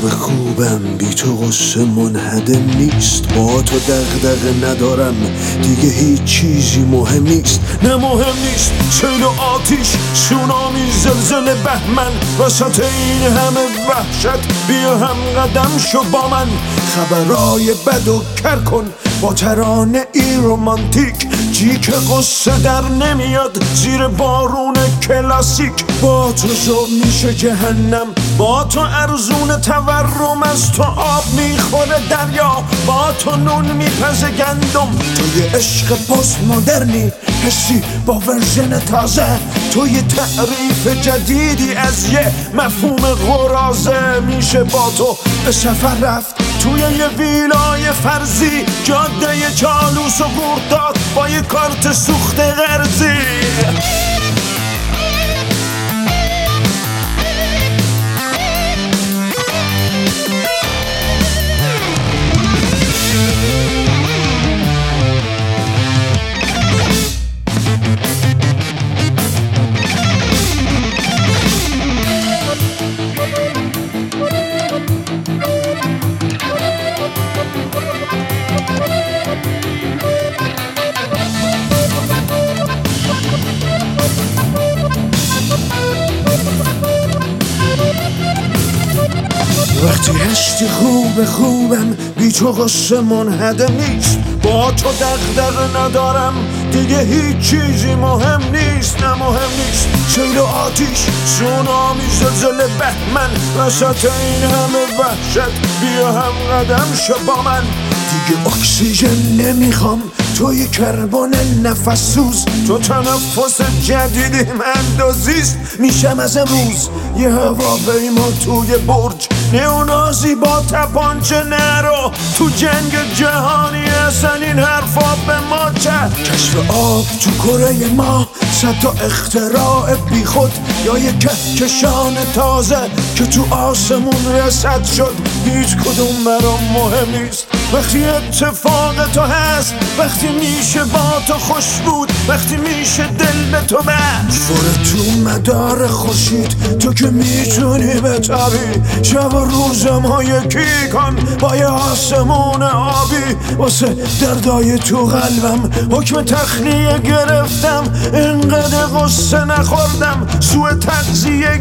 خوبم بی تو غصه منهدم نیست. با تو دغدغه ندارم دیگه هیچ چیزی مهم نیست. نه مهم نیست سیل و آتیش، سونامی، زلزله، بهمن، وسط این همه وحشت بیا هم قدم شو با من. خبرای بد و کر کن با ترانه ای رومانتیک، جیک قصه در نمیاد زیر بارون کلاسیک. با تو شو میشه جهنم، با تو ارزون تورم، از تو آب میخوره دریا، با تو نون میپزه گندم. تو یه عشق پست مدرنی حسی با ورژن تازه، تو یه تعریف جدیدی از یه مفهوم قرازه. میشه با تو به سفر رفت توی یه ویلای فرضی، جاده چالوس و گرداد با یه کارت سوخت قرضی. وقتی هستی خوبم بی تو غصه منهدم نیست. با تو دغدغه ندارم دیگه هیچ چیزی مهم نیست. نه مهم نیست سیل و آتیش، سونامی، زلزله، بهمن، وسط این همه وحشت بیا هم قدم شو با من. دیگه اکسیژن نمیخوام، تو یه کربن نفس سوز، تو تنفس جدیدی اندازیست. میشم از امروز یه هواپیما توی برج، نئونازی با تپانچه نرو تو جنگ جهانی. اصلا این حرفا به ما چه؟ کشف آب تو کره ما، صد تا اختراع بی خود، یا یه کهکشان تازه که تو آسمون رسد شد. هیچ کدوم برام مهم نیست وقتی اتفاق تو هست، وقتی میشه با تو خوش بود، وقتی میشه دل به تو بست. فره تو مدار خورشید تو که میتونی بتابی، شب و روزم ها یکی کن با یه آسمون آبی. واسه دردای تو قلبم حکم تخلیه گرفتم، اینقدر غصه نخوردم سوء تغذیه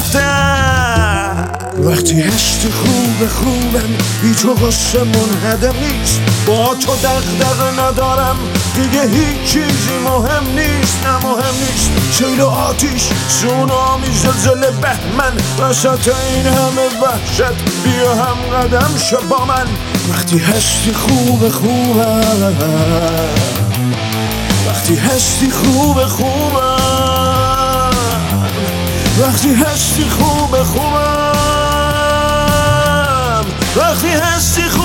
گرفتم. وقتی هستی خوبم بی تو غصه منهدم نیست. با تو دغدغه ندارم دیگه هیچ چیزی مهم نیست. نه مهم نیست سیل و آتیش، سونامی، زلزله، بهمن، وسط این همه وحشت بیا هم قدم شو با من. وقتی هستی خوبم، وقتی هستی خوبم، وقتی هستی خوبم، وقتی هستی